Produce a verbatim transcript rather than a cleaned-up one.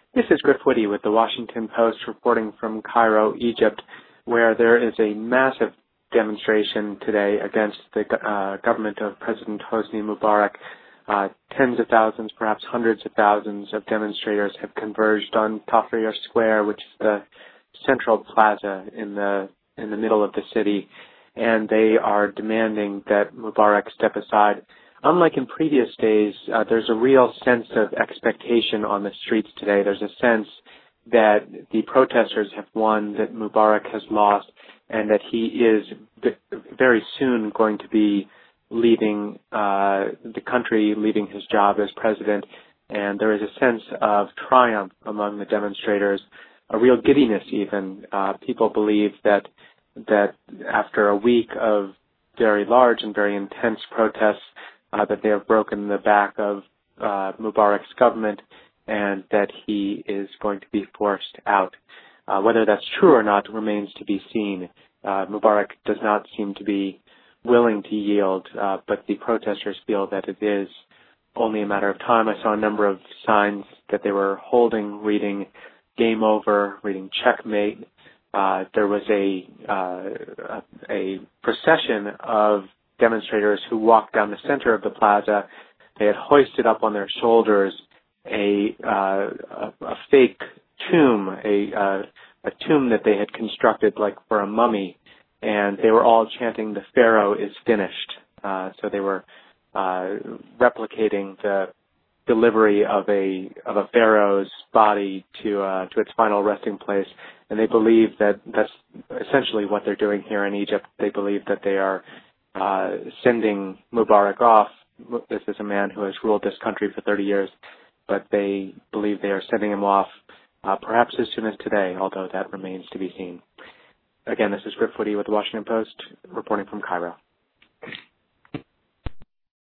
This is Griff Whitty with the Washington Post reporting from Cairo, Egypt, where there is a massive demonstration today against the uh, government of President Hosni Mubarak. Uh, tens of thousands, perhaps hundreds of thousands of demonstrators have converged on Tahrir Square, which is the central plaza in the in the middle of the city, and they are demanding that Mubarak step aside. Unlike in previous days, uh, there's a real sense of expectation on the streets today. There's a sense that the protesters have won, that Mubarak has lost, and that he is very soon going to be leaving uh, the country, leaving his job as president. And there is a sense of triumph among the demonstrators, a real giddiness even. Uh, people believe that that after a week of very large and very intense protests, Uh, that they have broken the back of uh, Mubarak's government and that he is going to be forced out. Uh, whether that's true or not remains to be seen. Uh, Mubarak does not seem to be willing to yield, uh, but the protesters feel that it is only a matter of time. I saw a number of signs that they were holding, reading game over, reading checkmate. Uh, there was a, uh, a, a procession of demonstrators who walked down the center of the plaza. They had hoisted up on their shoulders a uh, a, a fake tomb, a uh, a tomb that they had constructed like for a mummy, and they were all chanting, "The Pharaoh is finished." Uh, so they were uh, replicating the delivery of a of a pharaoh's body to uh, to its final resting place, and they believe that that's essentially what they're doing here in Egypt. They believe that they are Uh, sending Mubarak off. This is a man who has ruled this country for thirty years, but they believe they are sending him off uh, perhaps as soon as today, although that remains to be seen. Again, this is Griff Whitty with the Washington Post, reporting from Cairo.